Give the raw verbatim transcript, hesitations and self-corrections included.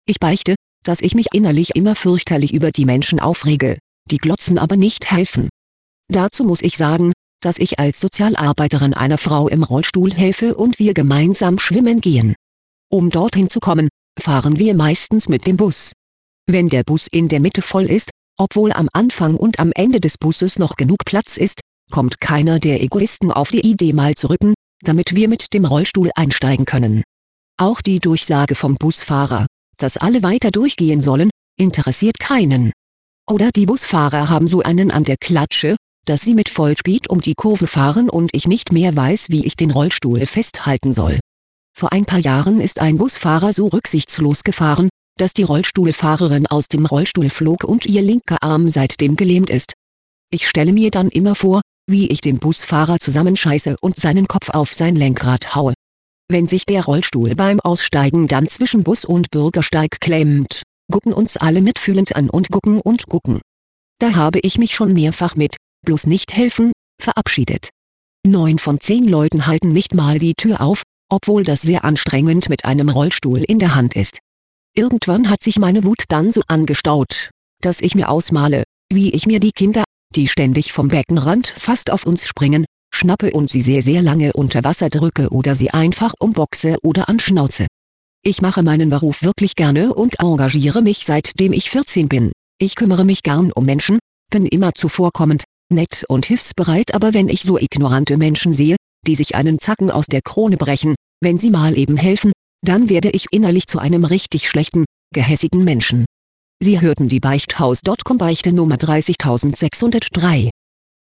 Ich beichte, dass ich mich innerlich immer fürchterlich über die Menschen aufrege, die glotzen aber nicht helfen. Dazu muss ich sagen, dass ich als Sozialarbeiterin einer Frau im Rollstuhl helfe und wir gemeinsam schwimmen gehen. Um dorthin zu kommen, fahren wir meistens mit dem Bus. Wenn der Bus in der Mitte voll ist, obwohl am Anfang und am Ende des Busses noch genug Platz ist, kommt keiner der Egoisten auf die Idee mal zu rücken, damit wir mit dem Rollstuhl einsteigen können. Auch die Durchsage vom Busfahrer, dass alle weiter durchgehen sollen, interessiert keinen. Oder die Busfahrer haben so einen an der Klatsche, dass sie mit Vollspeed um die Kurve fahren und ich nicht mehr weiß, wie ich den Rollstuhl festhalten soll. Vor ein paar Jahren ist ein Busfahrer so rücksichtslos gefahren, dass die Rollstuhlfahrerin aus dem Rollstuhl flog und ihr linker Arm seitdem gelähmt ist. Ich stelle mir dann immer vor, wie ich den Busfahrer zusammenscheiße und seinen Kopf auf sein Lenkrad haue. Wenn sich der Rollstuhl beim Aussteigen dann zwischen Bus und Bürgersteig klemmt, gucken uns alle mitfühlend an und gucken und gucken. Da habe ich mich schon mehrfach mit "bloß nicht helfen" verabschiedet. Neun von zehn Leuten halten nicht mal die Tür auf, obwohl das sehr anstrengend mit einem Rollstuhl in der Hand ist. Irgendwann hat sich meine Wut dann so angestaut, dass ich mir ausmale, wie ich mir die Kinder, die ständig vom Beckenrand fast auf uns springen, schnappe und sie sehr sehr lange unter Wasser drücke oder sie einfach umboxe oder anschnauze. Ich mache meinen Beruf wirklich gerne und engagiere mich seitdem ich vierzehn bin. Ich kümmere mich gern um Menschen, bin immer zuvorkommend, nett und hilfsbereit, aber wenn ich so ignorante Menschen sehe, die sich einen Zacken aus der Krone brechen, wenn sie mal eben helfen, dann werde ich innerlich zu einem richtig schlechten, gehässigen Menschen. Sie hörten die Beichthaus Punkt com Beichte Nummer drei sechshundertdrei.